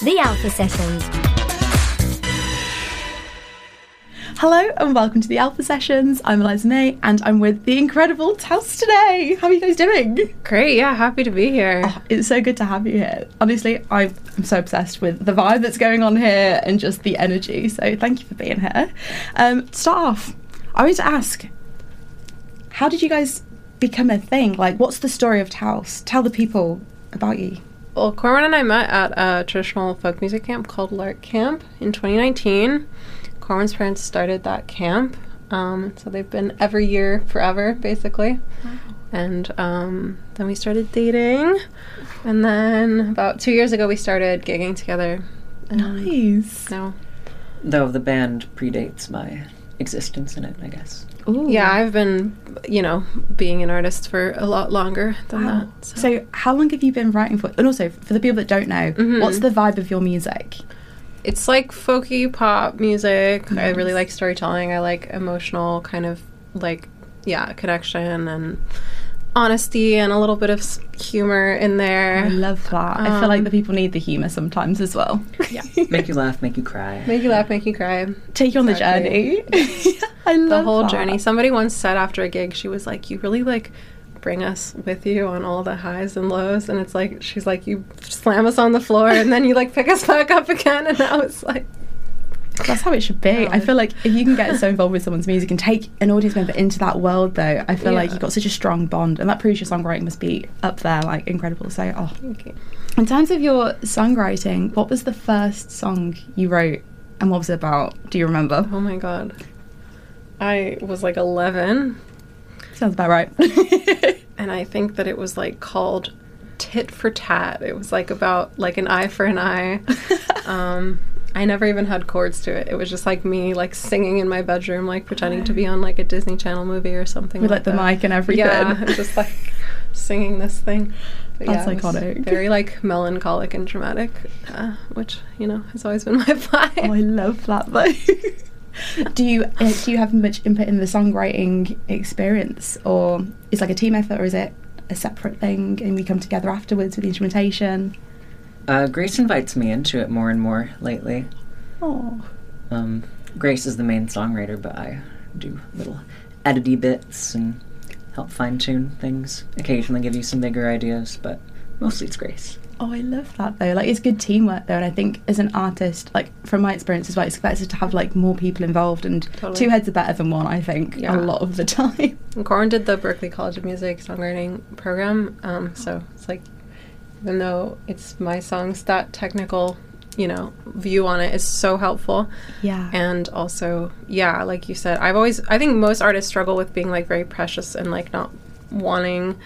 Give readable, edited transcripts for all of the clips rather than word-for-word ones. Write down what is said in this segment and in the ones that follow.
The Alpha Sessions. Hello and welcome to the Alpha Sessions. I'm Eliza May and I'm with the incredible Tels today. How are you guys doing? Great, yeah, happy to be here. Oh, it's so good to have you here. Honestly, I'm so obsessed with the vibe that's going on here and just the energy, so thank you for being here. To start off, I wanted to ask, how did you guys become a thing? Like, what's the story of Tels? Tell the people about you. Well, Corwin and I met at a traditional folk music camp called Lark Camp in 2019. Corwin's parents started that camp, so they've been every year forever, basically. Wow. And then we started dating, and then about 2 years ago we started gigging together. Nice. No. Though the band predates my existence in it, I guess. Ooh. Yeah, I've been, being an artist for a lot longer than that. So how long have you been writing for? And also, for the people that don't know, what's the vibe of your music? It's like folky pop music. Nice. I really like storytelling. I like emotional kind of connection and honesty and a little bit of humor in there. I love that. I feel like the people need the humour sometimes as well. Yeah. Make you laugh, make you cry. Make you laugh, make you cry. Take you on the journey. I love the whole that. journey. Somebody once said after a gig, she was like, you really bring us with you on all the highs and lows, and it's like, she's like, you slam us on the floor and then you pick us back up again, and now it's like, that's how it should be. I feel like if you can get so involved with someone's music and take an audience member into that world, though, I feel like you've got such a strong bond, and that proves your songwriting must be up there, incredible. So, thank you. In terms of your songwriting, what was the first song you wrote, and what was it about? Do you remember? Oh my god, I was 11. Sounds about right. And I think that it was called Tit for Tat. It was about an eye for an eye. I never even had chords to it. It was just me singing in my bedroom, pretending to be on a Disney Channel movie or something. With the mic and everything. Yeah, and just singing this thing. But that's iconic. Very melancholic and dramatic, which has always been my vibe. Oh, I love that though. Do you have much input in the songwriting experience, or is it a team effort, or is it a separate thing and we come together afterwards with the instrumentation? Grace invites me into it more and more lately. Oh. Grace is the main songwriter, but I do little edity bits and help fine-tune things. Occasionally give you some bigger ideas, but mostly it's Grace. Oh, I love that though. It's good teamwork though, and I think as an artist, from my experience as well, it's better to have more people involved, and totally. Two heads are better than one, I think, a lot of the time. And Corwin did the Berklee College of Music songwriting program, so it's even though it's my songs, that technical, view on it is so helpful. Yeah. And also, like you said, I think most artists struggle with being very precious and not wanting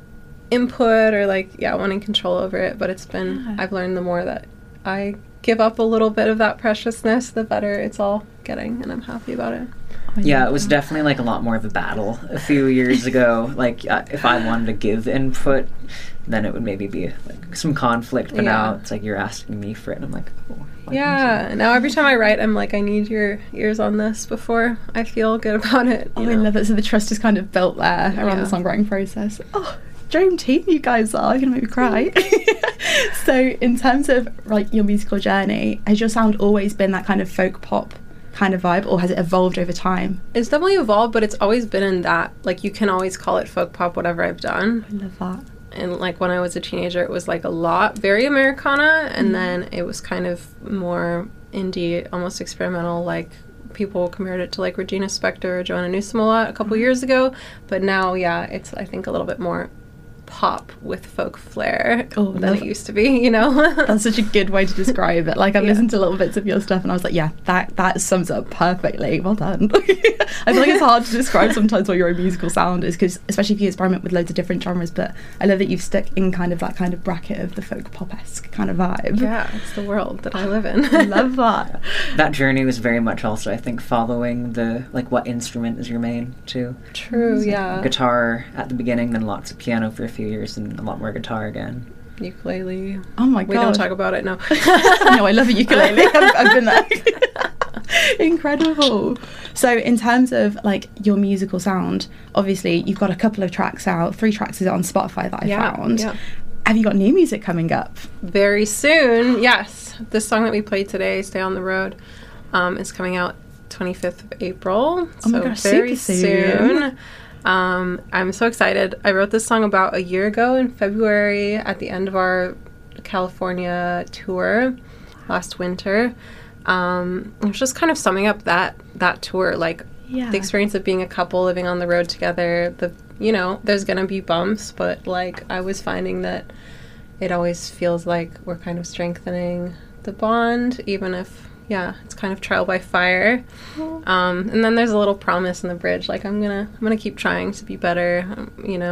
input or wanting control over it, but it's been I've learned the more that I give up a little bit of that preciousness, the better it's all getting, and I'm happy about it. Yeah, it was definitely a lot more of a battle a few years ago. If I wanted to give input, then it would maybe be some conflict, but now it's you're asking me for it, and I'm oh, now every time I write, I'm I need your ears on this before I feel good about it. I love it. So the trust is kind of built there around the songwriting process. Oh, dream team you guys are. You're gonna make me cry. So in terms of your musical journey, has your sound always been that kind of folk pop kind of vibe, or has it evolved over time? It's definitely evolved, but it's always been in that you can always call it folk pop, whatever I've done. I love that. And when I was a teenager, it was a lot very Americana, and then it was kind of more indie, almost experimental. People compared it to Regina Spektor or Joanna Newsom a lot a couple years ago, but now it's I think a little bit more pop with folk flair than it used to be, That's such a good way to describe it. I've listened to little bits of your stuff and I was that sums up perfectly. Well done. I feel it's hard to describe sometimes what your own musical sound is, because especially if you experiment with loads of different genres, but I love that you've stuck in kind of that kind of bracket of the folk pop-esque kind of vibe. Yeah, it's the world that I live in. I love that. That journey was very much also, I think, following the what instrument is your main too. True, yeah. Guitar at the beginning, then lots of piano for a few years, and a lot more guitar again. Ukulele. Oh my god. We don't talk about it, no. No, I love a ukulele. I've been there. Incredible. So in terms of your musical sound, obviously you've got a couple of tracks out, 3 tracks is on Spotify that I found. Yeah. Have you got new music coming up? Very soon, yes. this song that we played today, Stay on the Road, is coming out 25th of April. Oh my gosh, very soon. I'm so excited. I wrote this song about a year ago in February at the end of our California tour last winter. It was just kind of summing up that tour, like the experience of being a couple living on the road together. There's gonna be bumps, but like I was finding that it always feels like we're kind of strengthening the bond, even if it's kind of trial by fire. And then there's a little promise in the bridge, like I'm gonna keep trying to be better,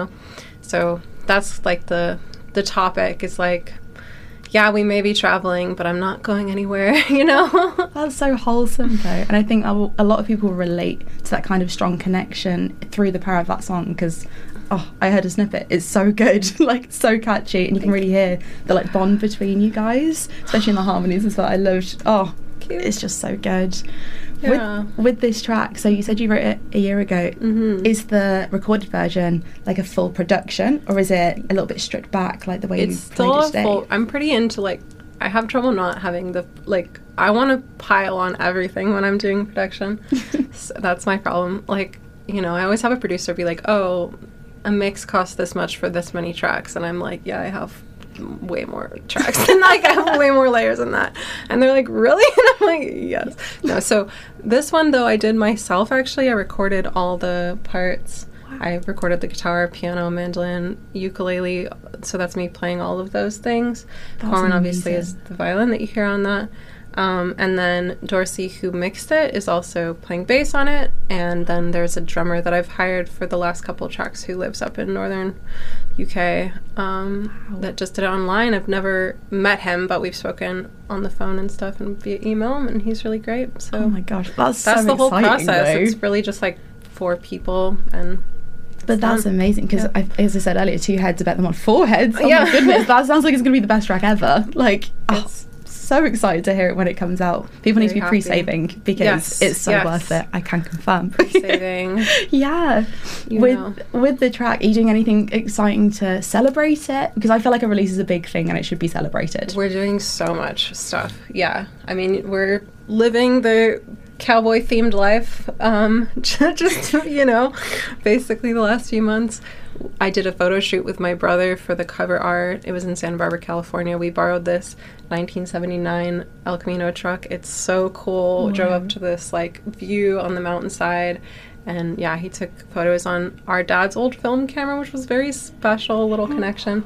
So that's like the topic is like, we may be traveling, but I'm not going anywhere, That's so wholesome, though. And I think a lot of people relate to that kind of strong connection through the power of that song, because, I heard a snippet. It's so good, like, so catchy, and you can really hear the, like, bond between you guys, especially in the harmonies as well. I loved, cute. It's just so good. Yeah. With this track, so you said you wrote it a year ago. Mm-hmm. Is the recorded version like a full production, or is it a little bit stripped back, like the way it's you played it today? Full. I'm pretty into, like, I have trouble not having I want to pile on everything when I'm doing production. So that's my problem. Like, I always have a producer be like, oh, a mix costs this much for this many tracks, and I'm like, I have way more tracks than like I have way more layers than that, and they're like, really? And I'm like, yes. No, so this one though I did myself. Actually, I recorded all the parts. I recorded the guitar, piano, mandolin, ukulele, so that's me playing all of those things. Corwin obviously is the violin that you hear on that. And then Dorsey, who mixed it, is also playing bass on it. And then there's a drummer that I've hired for the last couple tracks who lives up in northern UK that just did it online. I've never met him, but we've spoken on the phone and stuff and via email, and he's really great. So oh my gosh, that's so the whole process. Though. It's really just like 4 people and... But that's amazing, because as I said earlier, 2 heads are better than 1 4 heads. Oh my goodness, that sounds like it's going to be the best track ever. Like, so excited to hear it when it comes out. People need to be pre-saving, because it's so worth it. I can confirm. Pre-saving. Yeah. With the track, are you doing anything exciting to celebrate it? Because I feel like a release is a big thing and it should be celebrated. We're doing so much stuff. Yeah. I mean, we're living the cowboy themed life, just basically the last few months. I did a photo shoot with my brother for the cover art. It was in Santa Barbara, California. We borrowed this 1979 El Camino truck. It's so cool. Wow. Drove up to this like view on the mountainside, and he took photos on our dad's old film camera, which was very special, little connection.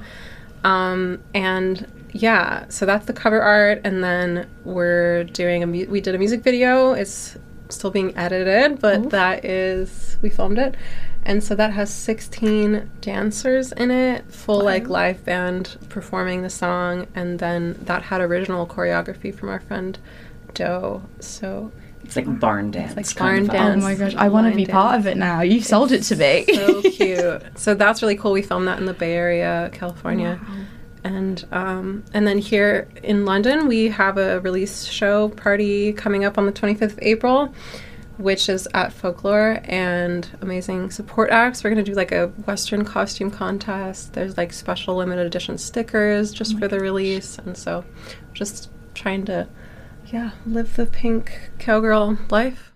So that's the cover art, and then we're doing we did a music video. It's still being edited, but we filmed it, and so that has 16 dancers in it, full like live band performing the song, and then that had original choreography from our friend Doe. So it's like barn dance. It's like barn dance. Oh my gosh, I want to be part of it now. You've sold it to me. So cute. So that's really cool. We filmed that in the Bay Area, California. Wow. And then here in London, we have a release show party coming up on the 25th of April, which is at Folklore, and amazing support acts. We're going to do like a Western costume contest. There's like special limited edition stickers just for the release. And so just trying to, live the pink cowgirl life.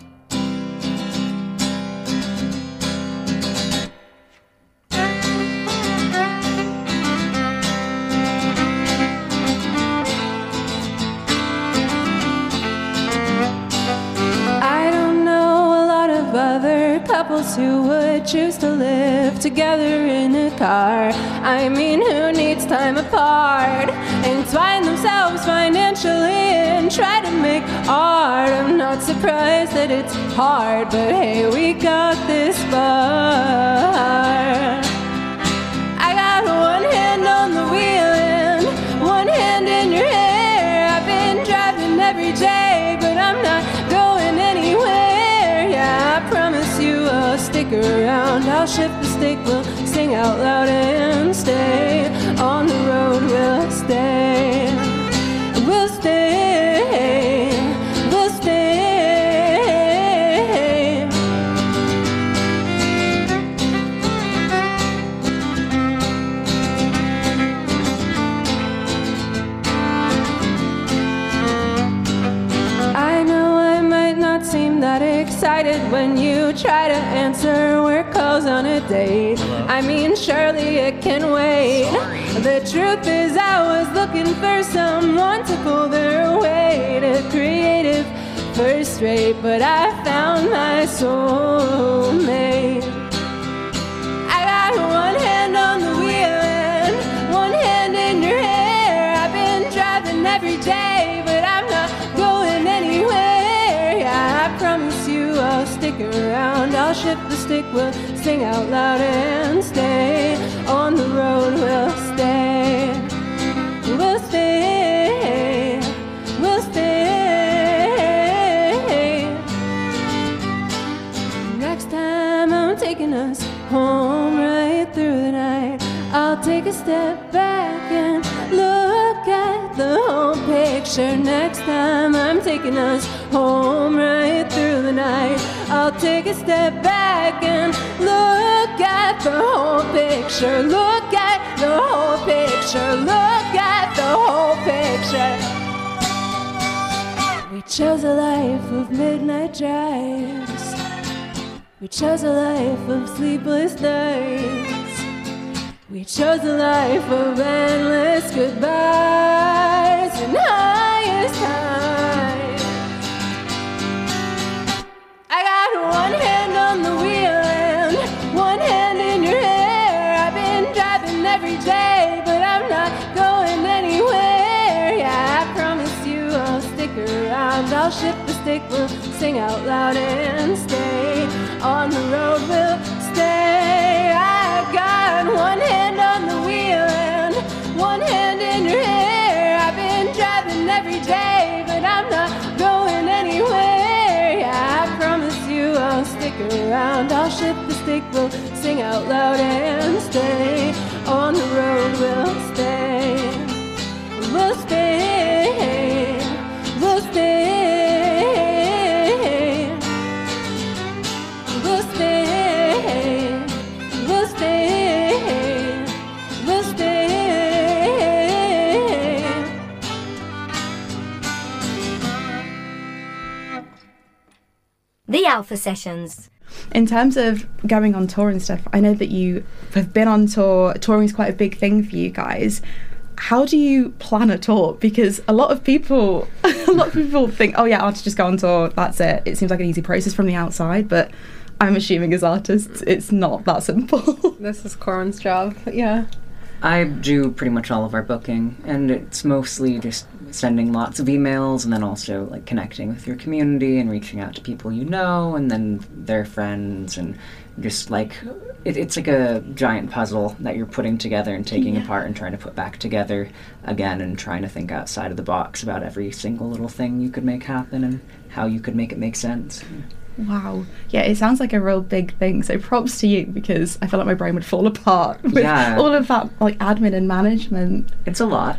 Couples who would choose to live together in a car. I mean, who needs time apart? Entwine themselves financially and try to make art. I'm not surprised that it's hard, but hey, we got this far. I got one hand on the wheel and one hand in your hair. I've been driving every day, but I'm not going anywhere. I promise you I'll stick around. I'll shift the stick, we'll sing out loud and stay. On the road we'll stay. We'll stay. We'll stay. excited when you try to answer work calls on a date. I mean, surely it can wait. The truth is I was looking for someone to pull their weight. A creative first rate, but I found my soulmate. I got one hand on the wheel and one hand in your hair. I've been driving every day, but I'm not going anywhere. Yeah, I promise you I'll stick around. I'll shift the stick, we'll sing out loud and stay. On the road we'll stay. We'll stay. We'll stay. Next time I'm taking us home right through the night. I'll take a step back and look at the whole picture. Next time I'm taking us home right through the night. I'll take a step back and look at the whole picture. Look at the whole picture. Look at the whole picture. We chose a life of midnight drives. We chose a life of sleepless nights. We chose a life of endless goodbyes and highest highs. I got one hand on the wheel and one hand in your hair. I've been driving every day, but I'm not going anywhere. Yeah, I promise you I'll stick around. I'll shift the stick, we'll sing out loud and stay. On the road we'll stay. I got one hand on the wheel and one hand in your hair. I've been driving every day, but I'm not going anywhere. Yeah, I promise you I'll stick around. I'll shift the stick, we'll sing out loud and stay. On the road we'll stay. We'll stay. We'll stay. We'll stay. We'll stay. We'll stay. The Alpha Sessions. In terms of going on tour and stuff, I know that you have been on tour. Touring is quite a big thing for you guys. How do you plan a tour? Because a lot of people think, oh yeah, I'll just go on tour, that's it. It seems like an easy process from the outside, but I'm assuming as artists, it's not that simple. This is Corin's job, yeah. I do pretty much all of our booking, and it's mostly just sending lots of emails and then also like connecting with your community and reaching out to people you know and then their friends, and just like it's like a giant puzzle that you're putting together and taking apart and trying to put back together again, and trying to think outside of the box about every single little thing you could make happen and how you could make it make sense. Wow. Yeah, it sounds like a real big thing. So props to you, because I feel like my brain would fall apart with all of that like admin and management. It's a lot.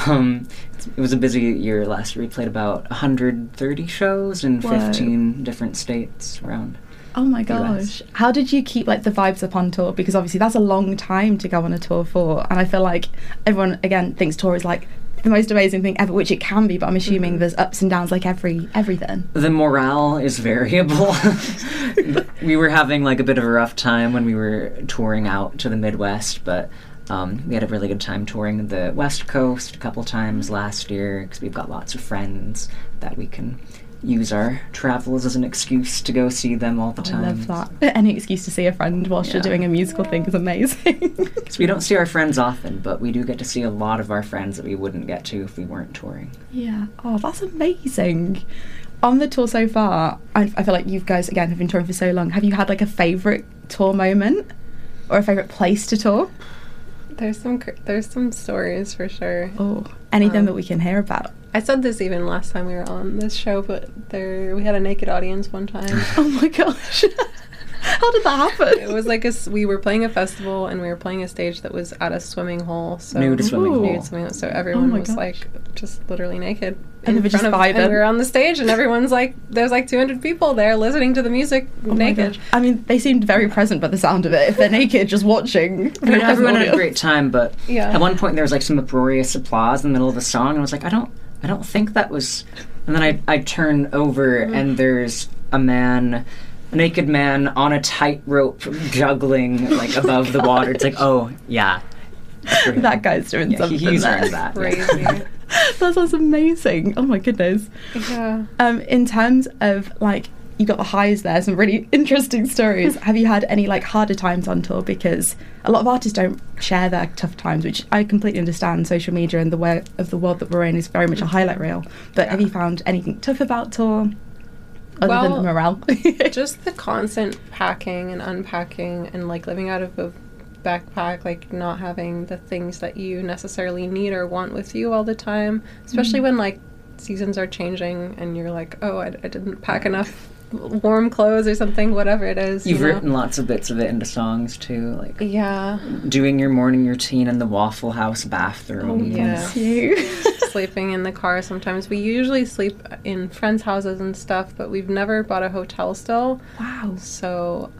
It was a busy year last year. We played about 130 shows in 15 different states around. Oh my gosh. US. How did you keep like the vibes up on tour? Because obviously that's a long time to go on a tour for, and I feel like everyone again thinks tour is like the most amazing thing ever, which it can be, but I'm assuming there's ups and downs like everything. The morale is variable. We were having like a bit of a rough time when we were touring out to the Midwest, but we had a really good time touring the West Coast a couple times last year, because we've got lots of friends that we can use our travels as an excuse to go see them all the time. I love that. Any excuse to see a friend whilst you're doing a musical thing is amazing. Because we don't see our friends often, but we do get to see a lot of our friends that we wouldn't get to if we weren't touring. Yeah. Oh, that's amazing. On the tour so far, I feel like you guys, again, have been touring for so long. Have you had like a favourite tour moment or a favourite place to tour? There's some stories for sure. Oh, anything that we can hear about. I said this even last time we were on this show, but we had a naked audience one time. Oh my gosh. How did that happen? It was like we were playing a festival and we were playing a stage that was at a swimming hole. So nude swimming hole. So everyone was like just literally naked. And they were just vibing. And we were on the stage and everyone's like, there's like 200 people there listening to the music naked. I mean, they seemed very present by the sound of it. If they're naked, just watching. I mean, everyone had a great time, but at one point there was like some uproarious applause in the middle of the song, and I was like, I don't think that was. And then I turn over and there's a naked man on a tightrope juggling like above the water. It's like, oh yeah, that guy's doing something. He's earned that. Crazy. That sounds amazing. Oh my goodness. Yeah. In terms of like, you got the highs there, some really interesting stories. Have you had any like harder times on tour? Because a lot of artists don't share their tough times, which I completely understand. Social media and the way of the world that we're in is very much a highlight reel. But have you found anything tough about tour? Other than the morale? Just the constant packing and unpacking and like living out of a backpack, like not having the things that you necessarily need or want with you all the time, especially when like seasons are changing and you're like, oh, I didn't pack enough warm clothes or something, whatever it is. You've written lots of bits of it into songs too, like yeah, doing your morning routine in the Waffle House bathroom. Oh, yeah. Sleeping in the car sometimes. We usually sleep in friends' houses and stuff, but we've never bought a hotel still. Wow. So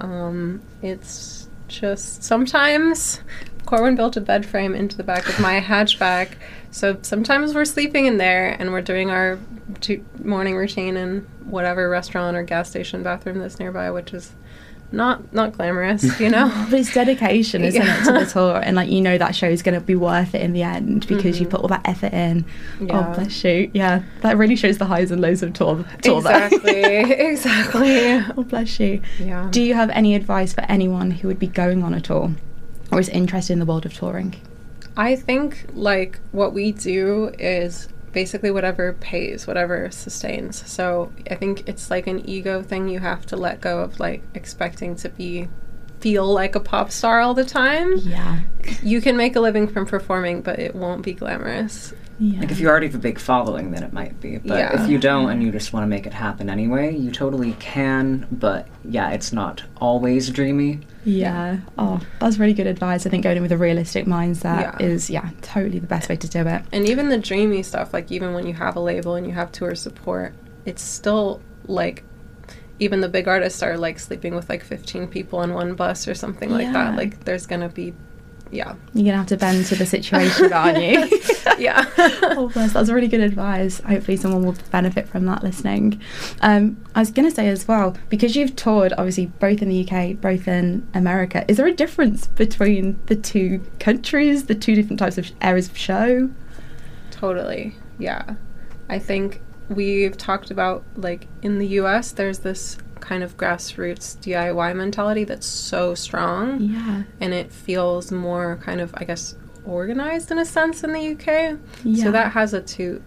it's just sometimes Corwin built a bed frame into the back of my hatchback, so sometimes we're sleeping in there and we're doing our morning routine in whatever restaurant or gas station bathroom that's nearby, which is not glamorous, you know. But it's dedication, isn't it, to the tour, and like, you know, that show is going to be worth it in the end because you put all that effort in. Yeah. Oh, bless you. Yeah, that really shows the highs and lows of tour exactly. Exactly. Oh, bless you. Yeah. Do you have any advice for anyone who would be going on a tour or is interested in the world of touring? I think like what we do is basically whatever pays, whatever sustains. So I think it's like an ego thing. You have to let go of like expecting to feel like a pop star all the time. Yeah. You can make a living from performing, but it won't be glamorous. Yeah. Like if you already have a big following, then it might be. But if you don't and you just want to make it happen anyway, you totally can. But yeah, it's not always dreamy. Yeah. Oh, that's really good advice. I think going in with a realistic mindset is, totally the best way to do it. And even the dreamy stuff, like even when you have a label and you have tour support, it's still like, even the big artists are like sleeping with like 15 people on one bus or something like that. Like there's going to be, you're going to have to bend to the situation, aren't you? Yeah. Oh, bless. That's really good advice. Hopefully someone will benefit from that listening. I was going to say as well, because you've toured obviously both in the UK, both in America, is there a difference between the two countries, the two different types of areas of show? Totally. Yeah. I think we've talked about, like, in the US, there's this kind of grassroots DIY mentality that's so strong. Yeah. And it feels more kind of, I guess, organized in a sense in the UK. Yeah. So that has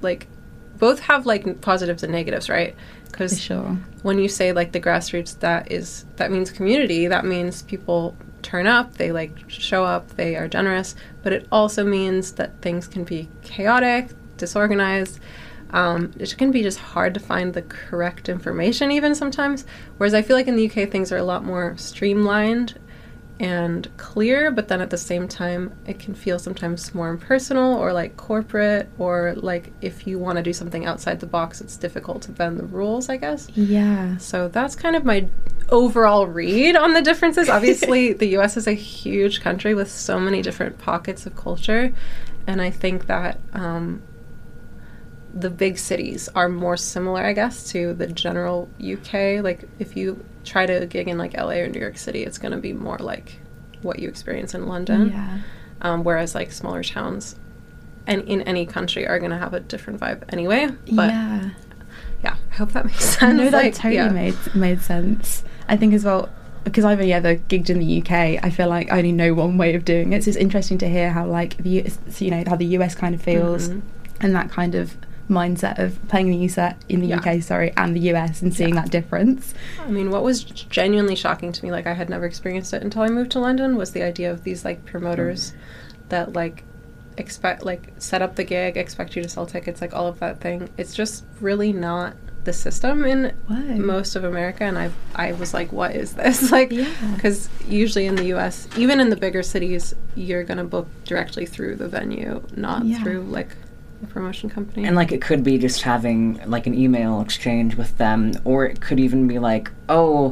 both have like positives and negatives, right? Because sure. When you say like the grassroots, that means community. That means people turn up, they like show up, they are generous. But it also means that things can be chaotic, disorganized. It can be just hard to find the correct information even sometimes. Whereas I feel like in the UK things are a lot more streamlined and clear, but then at the same time it can feel sometimes more impersonal or like corporate, or like if you want to do something outside the box it's difficult to bend the rules, I guess. Yeah. So that's kind of my overall read on the differences. Obviously the US is a huge country with so many different pockets of culture, and I think that the big cities are more similar, I guess, to the general UK. Like, if you try to gig in, like, LA or New York City, it's going to be more like what you experience in London. Yeah. Whereas, like, smaller towns and in any country are going to have a different vibe anyway. But, yeah, I hope that makes sense. No, that totally made sense. I think as well, because I've only ever gigged in the UK, I feel like I only know one way of doing it. So it's interesting to hear how, like, how the US kind of feels, and that kind of mindset of playing the UK, and the US, and seeing that difference. I mean, what was genuinely shocking to me, like I had never experienced it until I moved to London, was the idea of these like promoters that like set up the gig, expect you to sell tickets, like all of that thing. It's just really not the system in most of America, and I was like, what is this? Like, because usually in the US, even in the bigger cities, you're gonna book directly through the venue, not through like a promotion company. And like it could be just having like an email exchange with them, or it could even be like,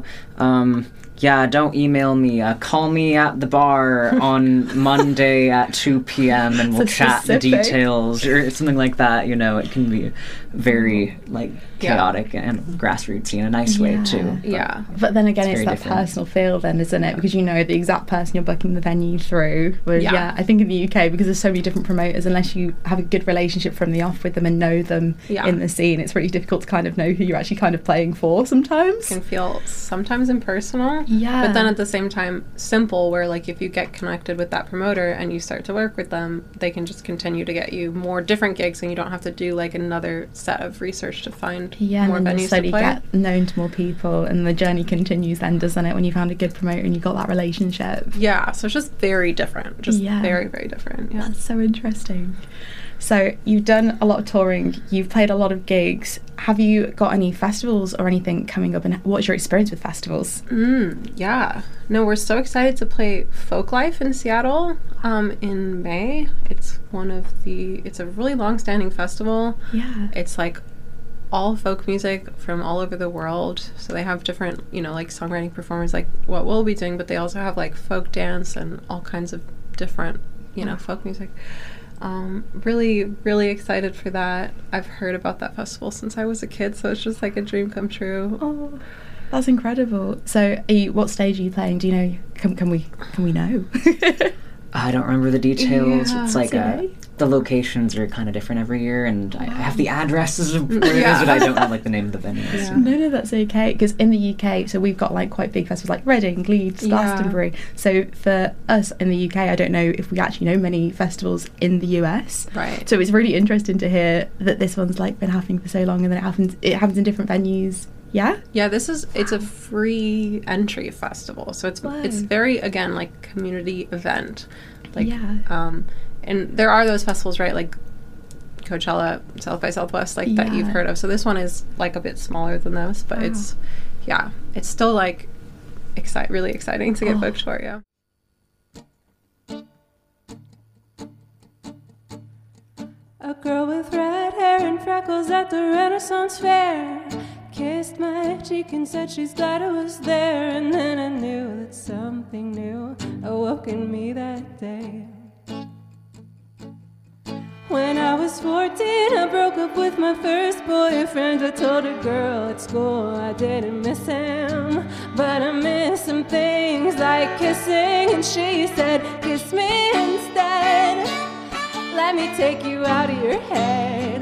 Yeah, don't email me. Call me at the bar on Monday at 2 p.m. and we'll chat the details or something like that. You know, it can be very, like, chaotic and grassrootsy in a nice way, too. But then again, it's that different personal feel then, isn't it? Because you know the exact person you're booking the venue through. Whereas, I think in the UK, because there's so many different promoters, unless you have a good relationship from the off with them and know them in the scene, it's really difficult to kind of know who you're actually kind of playing for sometimes. It can feel sometimes impersonal. Yeah. But then at the same time, simple, where like if you get connected with that promoter and you start to work with them, they can just continue to get you more different gigs and you don't have to do like another set of research to find more venues to play. Get known to more people and the journey continues then, doesn't it, when you found a good promoter and you got that relationship. Yeah, so it's just very different. Just very, very different. Yeah. That's so interesting. So you've done a lot of touring, you've played a lot of gigs. Have you got any festivals or anything coming up, and what's your experience with festivals? Yeah. No, we're so excited to play Folklife in Seattle in May. It's it's a really long-standing festival. Yeah. It's like all folk music from all over the world. So they have different, like songwriting performers like what we'll be doing, but they also have like folk dance and all kinds of different, folk music. Really, really excited for that. I've heard about that festival since I was a kid, so it's just like a dream come true. Oh, that's incredible. So, what stage are you playing? Do you know? Can we know? I don't remember the details. It's like the locations are kind of different every year, and I have the addresses of where it is, but I don't know like the name of the venues. Yeah. No, that's okay. Because in the UK, so we've got like quite big festivals like Reading, Leeds, Glastonbury. So for us in the UK, I don't know if we actually know many festivals in the US. Right. So it's really interesting to hear that this one's like been happening for so long, and then it happens in different venues. Yeah? Yeah, it's a free entry festival. So it's very, again, like community event. Like, and there are those festivals, right, like Coachella, South by Southwest, like that you've heard of. So this one is like a bit smaller than those, but it's still like really exciting to get booked for, A girl with red hair and freckles at the Renaissance Fair kissed my cheek and said she's glad I was there. And then I knew that something new awoke in me that day. When I was 14, I broke up with my first boyfriend. I told a girl at school I didn't miss him, but I miss some things like kissing. And she said, kiss me instead. Let me take you out of your head.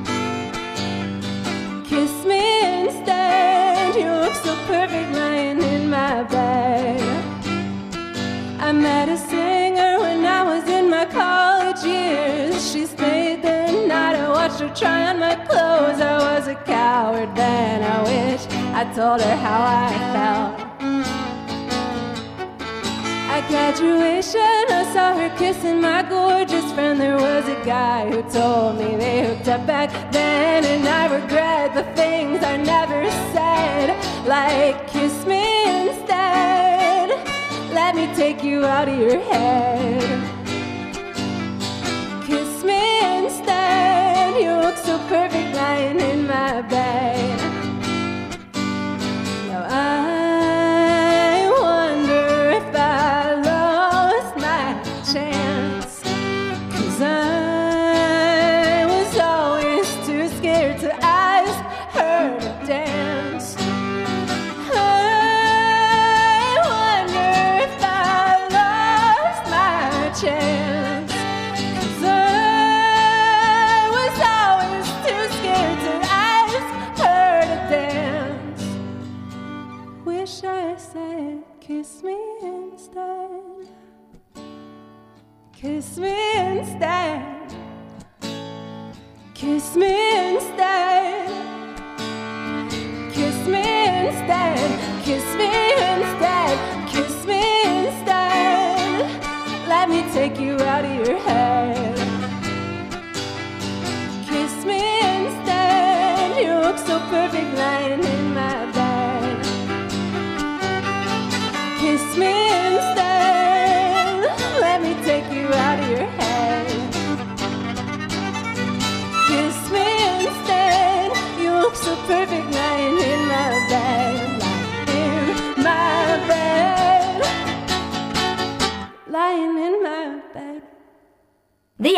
Kiss me instead. You look so perfect lying in my bed. I met a singer when I was in my college years. She stayed the night. I watched her try on my clothes. I was a coward then. I wish I told her how I felt. At graduation, I saw her kissing my gorgeous friend. There was a guy who told me they hooked up back then, and I regret the things I never said, like kiss me instead. Let me take you out of your head. Kiss me instead. You look so perfect lying in my bed. Now I wonder if I lost my chance, 'cause I was always too scared to ask her to dance. Chance, 'cause I was always too scared to ask her to dance. Wish I said kiss me instead. Kiss me instead. Kiss me instead. Kiss me instead. Kiss me instead. Kiss me instead. Let me take you out of your head. Kiss me instead. You look so perfect lying in my bed. Kiss me instead. Let me take you out of your head. Kiss me instead. You look so perfect lying in my bed. Lying in my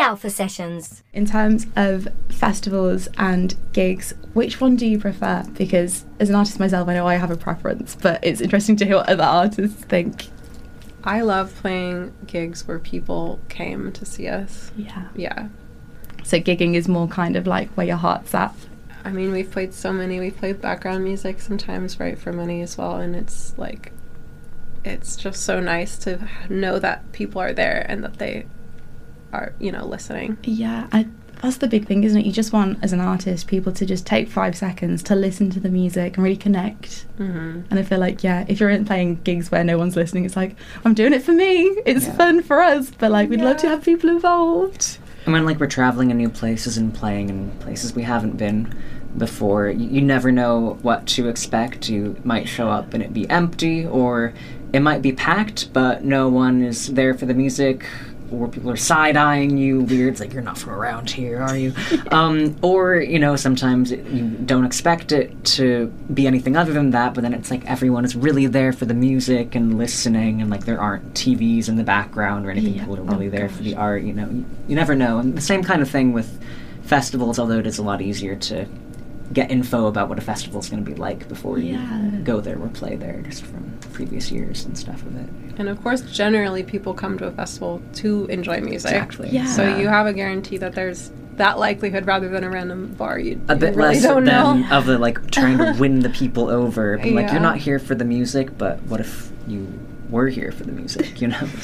Alpha Sessions. In terms of festivals and gigs, which one do you prefer? Because as an artist myself, I know I have a preference, but it's interesting to hear what other artists think. I love playing gigs where people came to see us. Yeah. So gigging is more kind of like where your heart's at. I mean, we've played so many. We've played background music sometimes, right, for money as well, and it's like, it's just so nice to know that people are there and that they are, listening. Yeah, that's the big thing, isn't it? You just want, as an artist, people to just take 5 seconds to listen to the music and really connect. Mm-hmm. And I feel like, if you're in playing gigs where no one's listening, it's like, I'm doing it for me. It's fun for us, but like, we'd love to have people involved. And when we're traveling in new places and playing in places we haven't been before, you never know what to expect. You might show up and it be empty, or it might be packed, but no one is there for the music, or people are side-eyeing you weird. It's like, you're not from around here, are you? Or, sometimes you don't expect it to be anything other than that, but then it's like everyone is really there for the music and listening, and like there aren't TVs in the background or anything. People are really there for the art, you never know. And the same kind of thing with festivals, although it is a lot easier to get info about what a festival is going to be like before you go there or play there, just from previous years and stuff of it. And of course, generally people come to a festival to enjoy music. Exactly. Yeah. So you have a guarantee that there's that likelihood rather than a random bar. You a bit really less don't than know. of the trying to win the people over. Like, you're not here for the music, but what if you were here for the music,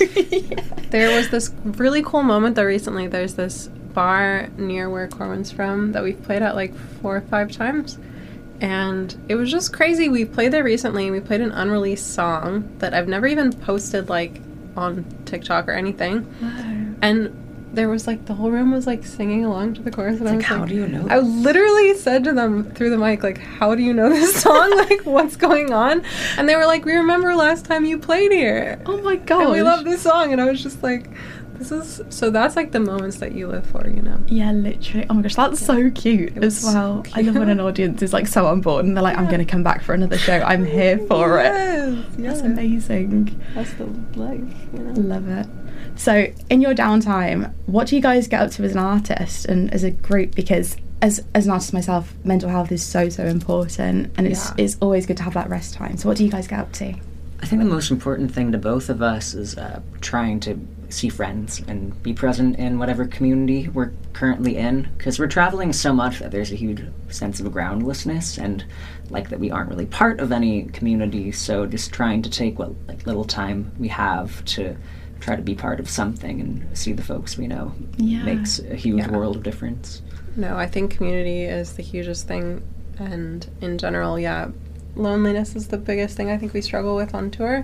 There was this really cool moment though recently. There's this bar near where Corwin's from that we've played at 4 or 5 times, and it was just crazy. We played there recently and we played an unreleased song that I've never even posted on TikTok or anything. Wow. And there was the whole room was singing along to the chorus, and I was how do you know I literally said to them through the mic, how do you know this song? What's going on? And they were like, we remember last time you played here. Oh my god, and we love this song. And I was just like, this is so that's the moments that you live for, Yeah, literally. Oh my gosh, that's so cute as well. So cute. I love when an audience is so on board and they're like, I'm going to come back for another show. I'm here for it. That's amazing. That's the life. Love it. So in your downtime, what do you guys get up to as an artist and as a group? Because as an artist myself, mental health is so important, and it's always good to have that rest time. So what do you guys get up to? I think the most important thing to both of us is trying to see friends and be present in whatever community we're currently in, because we're traveling so much that there's a huge sense of groundlessness and that we aren't really part of any community. So just trying to take what little time we have to try to be part of something and see the folks we know makes a huge world of difference. No, I think community is the hugest thing, and in general, loneliness is the biggest thing I think we struggle with on tour.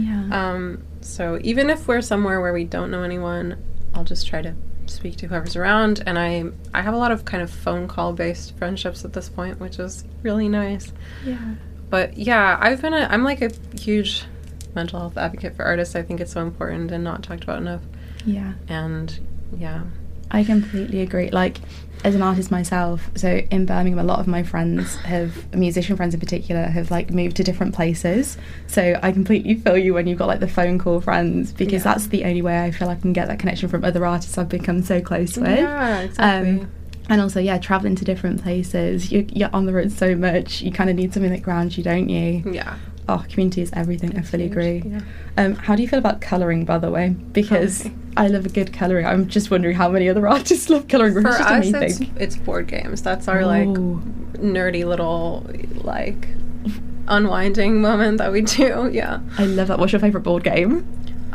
So even if we're somewhere where we don't know anyone, I'll just try to speak to whoever's around, and I have a lot of kind of phone call based friendships at this point, which is really nice. But I'm a huge mental health advocate for artists. I think it's so important and not talked about enough. And I completely agree. As an artist myself, so in Birmingham, a lot of my friends musician friends in particular, have moved to different places. So I completely feel you when you've got the phone call friends, because that's the only way I feel I can get that connection from other artists I've become so close with. Yeah, exactly. And also, traveling to different places, you're on the road so much, you kind of need something that grounds you, don't you? Yeah. Oh, community is everything. I fully agree. How do you feel about colouring, by the way? Because I love a good colouring. I'm just wondering how many other artists love colouring. For us, it's board games. That's our nerdy little unwinding moment that we do. Yeah, I love that. What's your favourite board game?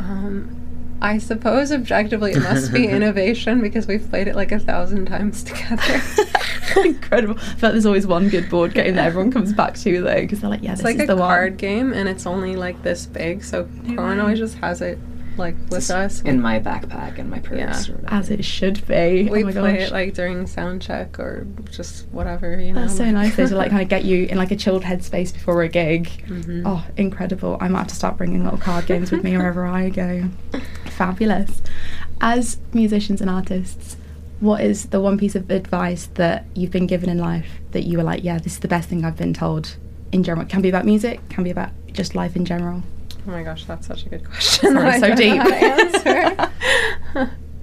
I suppose objectively it must be Innovation, because we've played it 1,000 times together. Incredible. I feel like there's always one good board game that everyone comes back to though, because they're like, this is the one. It's a card game, and it's only this big, so Corwin always just has it with us in my backpack and my purse, as it should be. We play it during sound check or just whatever, That's so nice though, to kind of get you in a chilled headspace before a gig. Oh, incredible. I might have to start bringing little card games with me wherever I go. Fabulous. As musicians and artists, what is the one piece of advice that you've been given in life that you were this is the best thing I've been told in general? It can be about music, can be about just life in general. Oh my gosh, that's such a good question. Sorry, so deep.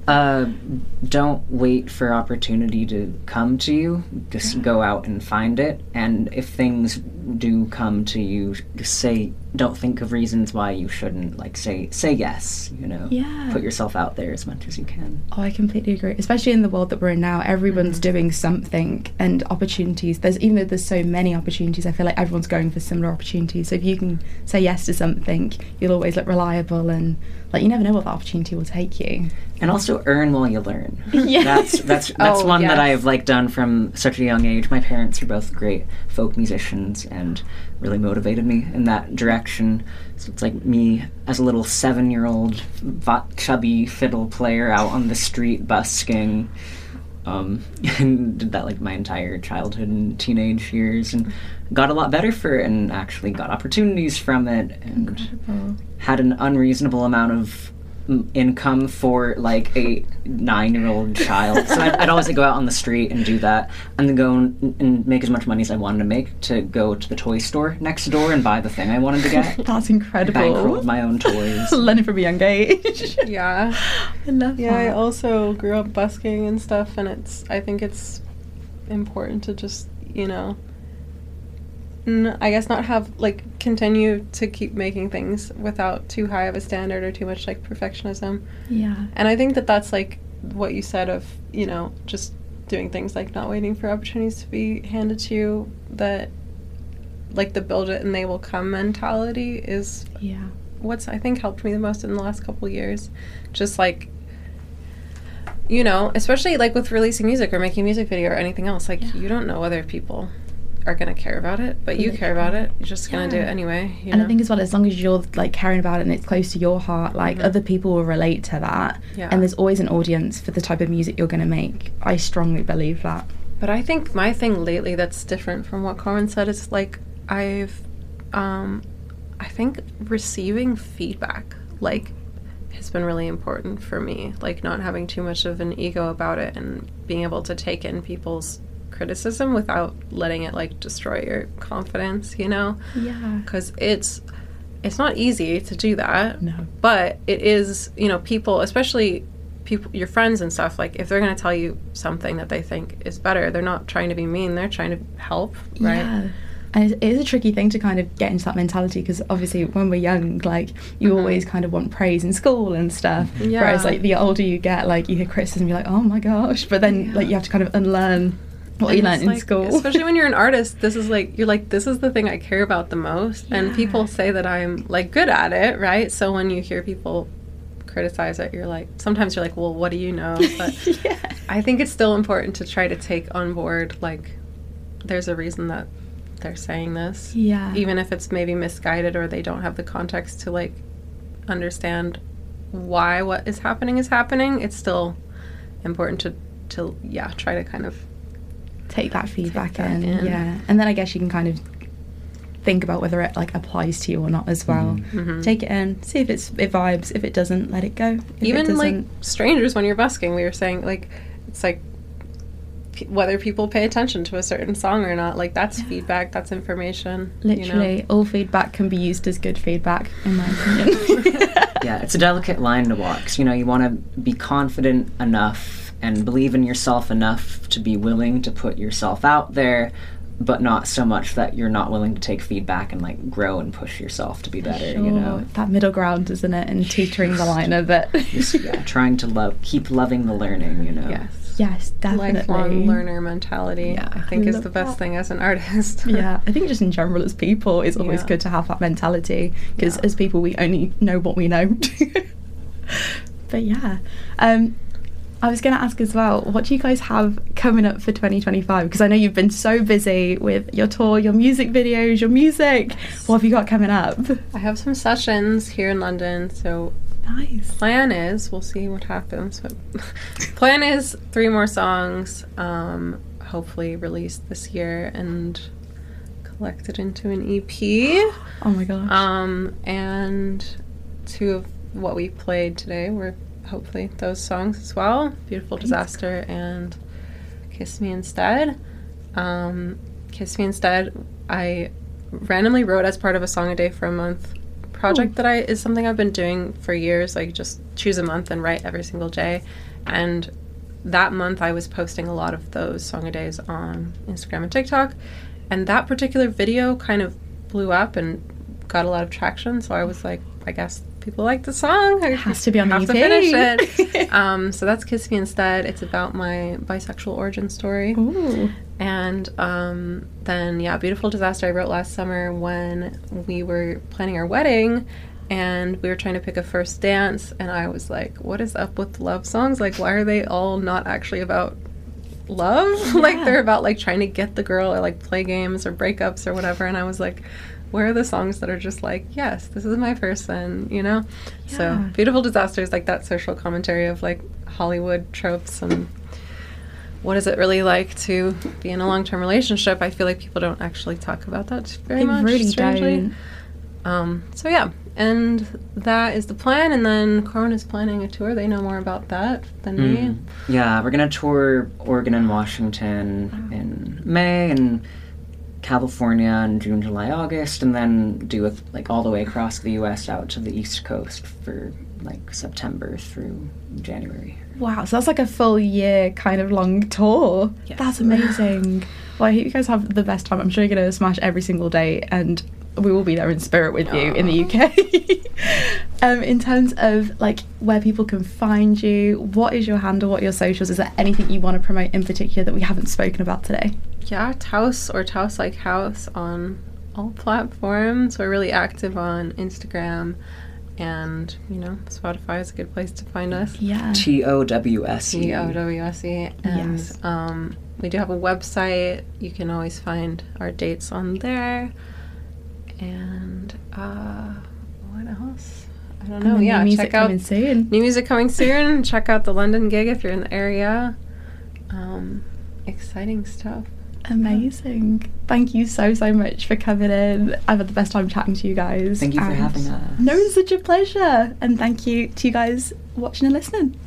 Don't wait for opportunity to come to you. Just go out and find it. And if things do come to you, just don't think of reasons why you shouldn't. Like, say yes, you know. Yeah. Put yourself out there as much as you can. Oh, I completely agree. Especially in the world that we're in now, everyone's doing something, and opportunities. Even though there's so many opportunities, I feel like everyone's going for similar opportunities. So if you can say yes to something, you'll always look reliable, and like you never know what the opportunity will take you. And also earn while you learn. Yeah. That's one that I've like done from such a young age. My parents are both great folk musicians and really motivated me in that direction. So it's like me as a little 7-year-old chubby fiddle player out on the street busking. And did that like my entire childhood and teenage years, and got a lot better for it, and actually got opportunities from it, and had an unreasonable amount of income for like a 9-year-old child. So I'd always go out on the street and do that, and then go and make as much money as I wanted to make to go to the toy store next door and buy the thing I wanted to get. That's incredible. Bankrolled my own toys. Learning from a young age. Yeah. I love that. Yeah, I also grew up busking and stuff, and I think it's important to just, you know, I guess not have, like, continue to keep making things without too high of a standard or too much, like, perfectionism. Yeah. And I think that's, like, what you said of, you know, just doing things like not waiting for opportunities to be handed to you, that, like, the build it and they will come mentality is what's, I think, helped me the most in the last couple of years. Just, like, you know, especially, like, with releasing music or making a music video or anything else, like, you don't know whether people are going to care about it, but you care about it. You're just going to do it anyway, you know? I think as well, as long as you're like caring about it and it's close to your heart, like other people will relate to that, and there's always an audience for the type of music you're going to make. I strongly believe that. But I think my thing lately that's different from what Carmen said is, like, I think receiving feedback, like, has been really important for me, like, not having too much of an ego about it and being able to take in people's criticism without letting it, like, destroy your confidence, you know? Yeah. Because it's not easy to do that. No. But it is, you know, people, especially people, your friends and stuff, like, if they're going to tell you something that they think is better, they're not trying to be mean, they're trying to help, right? Yeah. And it is a tricky thing to kind of get into that mentality, because obviously when we're young, like, you always kind of want praise in school and stuff. Yeah. Whereas, like, the older you get, like, you hear criticism, you're like, oh my gosh. But then, like, you have to kind of unlearn what you learned in school. Especially when you're an artist, this is like, you're like, this is the thing I care about the most. And people say that I'm, like, good at it, right? So when you hear people criticize it, you're like, sometimes you're like, well, what do you know? But I think it's still important to try to take on board, like, there's a reason that they're saying this. Yeah. Even if it's maybe misguided or they don't have the context to, like, understand why what is happening, it's still important to try to kind of take that feedback in. Yeah. And then I guess you can kind of think about whether it, like, applies to you or not as well. Mm-hmm. Take it in, see if it vibes. If it doesn't, let it go. Even, like, strangers when you're busking, we were saying, like, it's like whether people pay attention to a certain song or not, like, that's feedback, that's information. Literally, you know? All feedback can be used as good feedback, in my opinion. Yeah, it's a delicate line to walk. So, you know, you want to be confident enough and believe in yourself enough to be willing to put yourself out there, but not so much that you're not willing to take feedback and, like, grow and push yourself to be better, you know? That middle ground, isn't it? And teetering the line of it. Just, trying to keep loving the learning, you know? Yes, definitely. Lifelong learner mentality, I think, is the best thing as an artist. Yeah, I think just in general as people, it's always good to have that mentality, because as people, we only know what we know. But I was going to ask as well, what do you guys have coming up for 2025? Because I know you've been so busy with your tour, your music videos, your music. What have you got coming up? I have some sessions here in London, so nice. Plan is, we'll see what happens, but plan is 3 more songs, hopefully released this year and collected into an EP. Oh my gosh. And 2 of what we played today were hopefully those songs as well. Beautiful Disaster and Kiss Me Instead. Kiss Me Instead, I randomly wrote as part of a Song a Day for a Month project that is something I've been doing for years, like, just choose a month and write every single day. And that month I was posting a lot of those song-a-days on Instagram and TikTok. And that particular video kind of blew up and got a lot of traction. So I was like, I guess people like the song. It has to be on the EP. To finish it. So that's Kiss Me Instead. It's about my bisexual origin story. Ooh. And then, Beautiful Disaster I wrote last summer when we were planning our wedding. And we were trying to pick a first dance. And I was like, what is up with love songs? Like, why are they all not actually about love? Yeah. Like, they're about, like, trying to get the girl or, like, play games or breakups or whatever. And I was like, where are the songs that are just like, yes, this is my person, you know? Yeah. So Beautiful Disaster is like that social commentary of like Hollywood tropes and what is it really like to be in a long-term relationship. I feel like people don't actually talk about that very much. They really strangely. don't. So yeah, and that is the plan. And then Corona's planning a tour. They know more about that than me. Yeah, we're going to tour Oregon and Washington in May and California in June, July, August, and then do it like all the way across the U.S. out to the East Coast for like September through January. Wow, so that's like a full year kind of long tour. Yes. That's amazing. Well, I hope you guys have the best time. I'm sure you're going to smash every single day, and we will be there in spirit with you in the UK. In terms of like where people can find you, what is your handle, what are your socials? Is there anything you want to promote in particular that we haven't spoken about today? Yeah, Taus or Taus Like House on all platforms. We're really active on Instagram, and Spotify is a good place to find us. Yeah. TOWSE. TOWSE. And yes. We do have a website. You can always find our dates on there. And what else? I don't know. Yeah, check out new music coming soon. Check out the London gig if you're in the area. Exciting stuff. Amazing. Thank you so much for coming in. I've had the best time chatting to you guys. Thank you for having us. No, it's such a pleasure. And thank you to you guys watching and listening.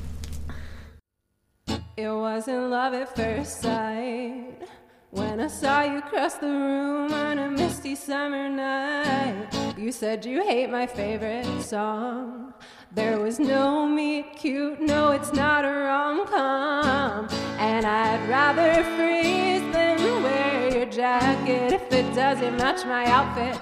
It wasn't love at first sight when I saw you cross the room on a misty summer night. You said you hate my favorite song. There was no meet cute, no, it's not a rom-com. And I'd rather freeze than wear your jacket if it doesn't match my outfit.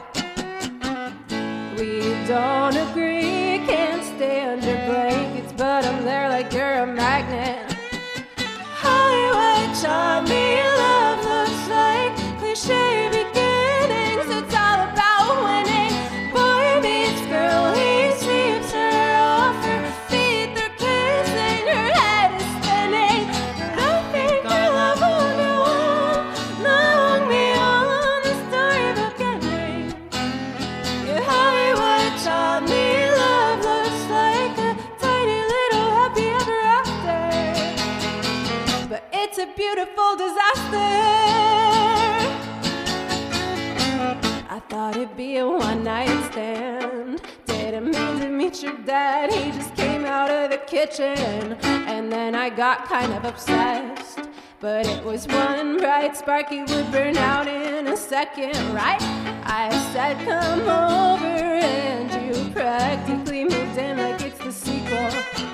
We don't agree, can't stay under blankets, but I'm there like you're a magnet. Hollywood taught me love looks like cliche beginnings. It's all about winning. Boy meets girl, he sweeps her off her feet. They're kissing, her head is spinning. But I think our love will go on long beyond the storybook ending. Yeah, Hollywood taught me love looks like a tiny little happy ever after. But it's a beautiful disaster. I thought it'd be a one-night stand. Didn't mean to meet your dad. He just came out of the kitchen, and then I got kind of obsessed. But it was one bright spark, he would burn out in a second, right? I said, come over, and you practically moved in like it's the sequel.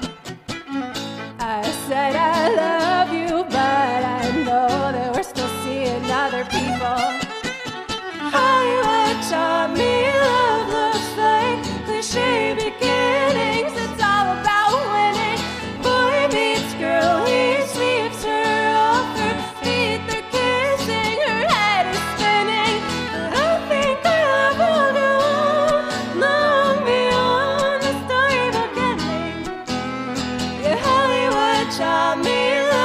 I said I love you, but I know that we're still seeing other people. Hollywood taught me love looks like cliche beginnings. It's all about winning. Boy meets girl, he sweeps her off her feet. They're kissing, her head is spinning. But I think our love will go on long beyond the storybook ending. Yeah, Hollywood taught me love.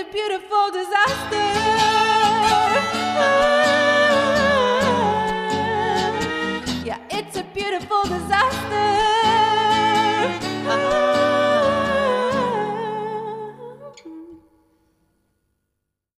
beautiful disaster. Yeah, it's a beautiful disaster.